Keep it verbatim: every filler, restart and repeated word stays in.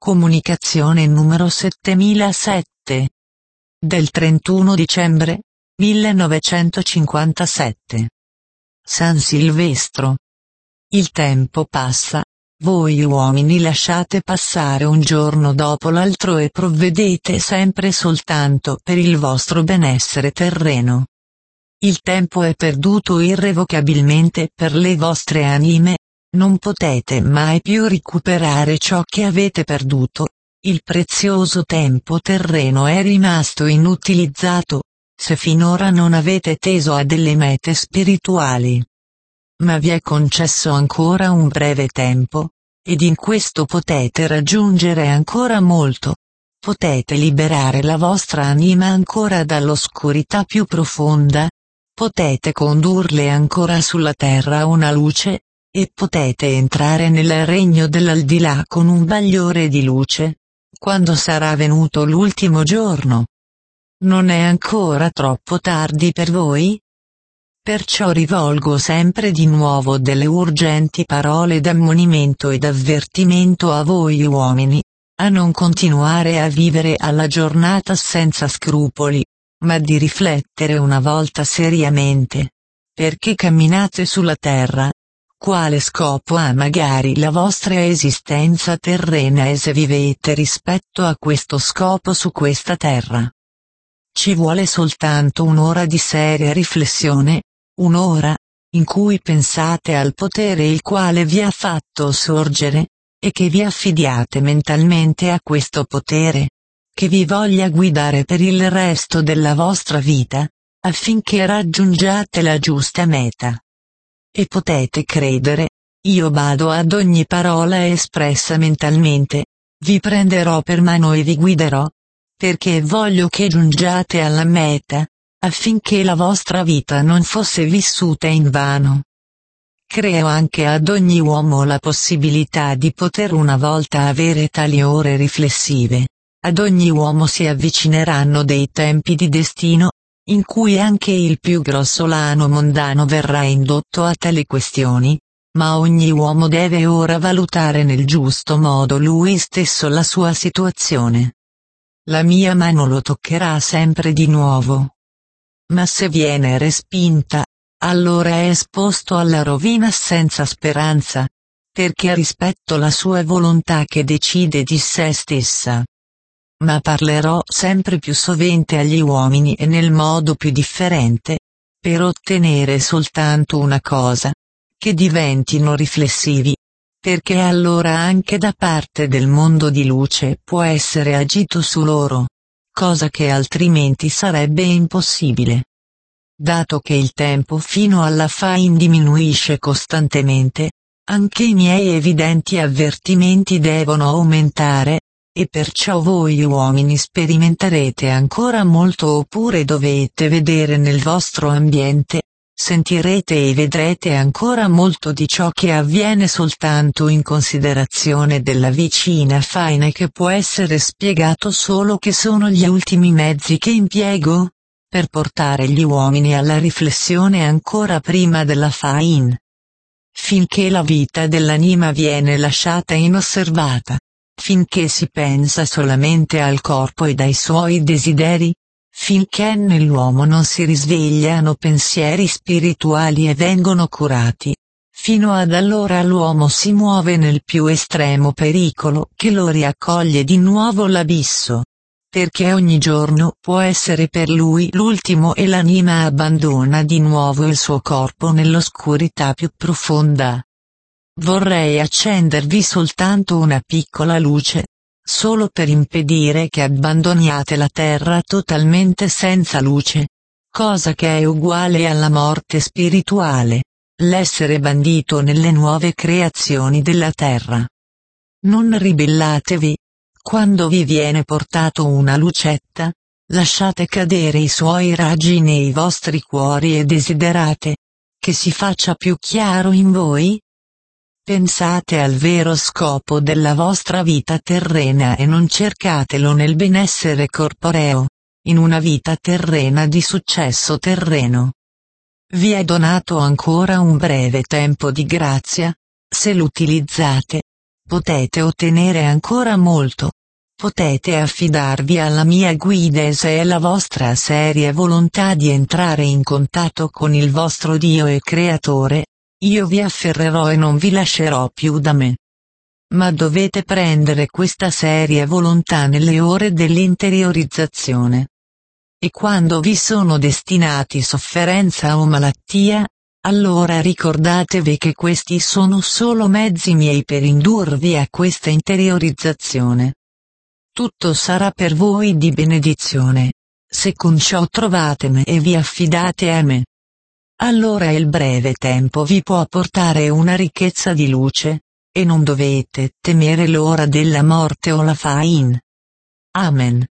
Comunicazione numero settemilasette. Del trentuno dicembre millenovecentocinquantasette. San Silvestro. Il tempo passa, voi uomini lasciate passare un giorno dopo l'altro e provvedete sempre soltanto per il vostro benessere terreno. Il tempo è perduto irrevocabilmente per le vostre anime. Non potete mai più recuperare ciò che avete perduto. Il prezioso tempo terreno è rimasto inutilizzato, se finora non avete teso a delle mete spirituali. Ma vi è concesso ancora un breve tempo, ed in questo potete raggiungere ancora molto. Potete liberare la vostra anima ancora dall'oscurità più profonda. Potete condurle ancora sulla terra una luce. E potete entrare nel regno dell'aldilà con un bagliore di luce, quando sarà venuto l'ultimo giorno. Non è ancora troppo tardi per voi? Perciò rivolgo sempre di nuovo delle urgenti parole d'ammonimento ed avvertimento a voi uomini, a non continuare a vivere alla giornata senza scrupoli, ma di riflettere una volta seriamente. Perché camminate sulla terra? Quale scopo ha magari la vostra esistenza terrena e se vivete rispetto a questo scopo su questa terra? Ci vuole soltanto un'ora di seria riflessione, un'ora, in cui pensate al potere il quale vi ha fatto sorgere, e che vi affidiate mentalmente a questo potere, che vi voglia guidare per il resto della vostra vita, affinché raggiungiate la giusta meta. E potete credere, io bado ad ogni parola espressa mentalmente, vi prenderò per mano e vi guiderò, perché voglio che giungiate alla meta, affinché la vostra vita non fosse vissuta invano. Creo anche ad ogni uomo la possibilità di poter una volta avere tali ore riflessive. Ad ogni uomo si avvicineranno dei tempi di destino, in cui anche il più grossolano mondano verrà indotto a tali questioni, ma ogni uomo deve ora valutare nel giusto modo lui stesso la sua situazione. La mia mano lo toccherà sempre di nuovo. Ma se viene respinta, allora è esposto alla rovina senza speranza, perché rispetto la sua volontà che decide di sé stessa. Ma parlerò sempre più sovente agli uomini e nel modo più differente, per ottenere soltanto una cosa, che diventino riflessivi, perché allora anche da parte del mondo di luce può essere agito su loro, cosa che altrimenti sarebbe impossibile. Dato che il tempo fino alla fine diminuisce costantemente, anche i miei evidenti avvertimenti devono aumentare, e perciò voi uomini sperimenterete ancora molto oppure dovete vedere nel vostro ambiente, sentirete e vedrete ancora molto di ciò che avviene soltanto in considerazione della vicina fine che può essere spiegato solo che sono gli ultimi mezzi che impiego, per portare gli uomini alla riflessione ancora prima della fine. Finché la vita dell'anima viene lasciata inosservata. Finché si pensa solamente al corpo ed ai suoi desideri, finché nell'uomo non si risvegliano pensieri spirituali e vengono curati, fino ad allora l'uomo si muove nel più estremo pericolo che lo riaccoglie di nuovo l'abisso, perché ogni giorno può essere per lui l'ultimo e l'anima abbandona di nuovo il suo corpo nell'oscurità più profonda. Vorrei accendervi soltanto una piccola luce, solo per impedire che abbandoniate la terra totalmente senza luce, cosa che è uguale alla morte spirituale, l'essere bandito nelle nuove creazioni della terra. Non ribellatevi, quando vi viene portato una lucetta, lasciate cadere i suoi raggi nei vostri cuori e desiderate che si faccia più chiaro in voi. Pensate al vero scopo della vostra vita terrena e non cercatelo nel benessere corporeo, in una vita terrena di successo terreno. Vi è donato ancora un breve tempo di grazia, se l'utilizzate, potete ottenere ancora molto. Potete affidarvi alla mia guida e se è la vostra seria volontà di entrare in contatto con il vostro Dio e Creatore, io vi afferrerò e non vi lascerò più da me. Ma dovete prendere questa seria volontà nelle ore dell'interiorizzazione. E quando vi sono destinati sofferenza o malattia, allora ricordatevi che questi sono solo mezzi miei per indurvi a questa interiorizzazione. Tutto sarà per voi di benedizione, se con ciò trovate me e vi affidate a me. Allora il breve tempo vi può portare una ricchezza di luce, e non dovete temere l'ora della morte o la fain. Amen.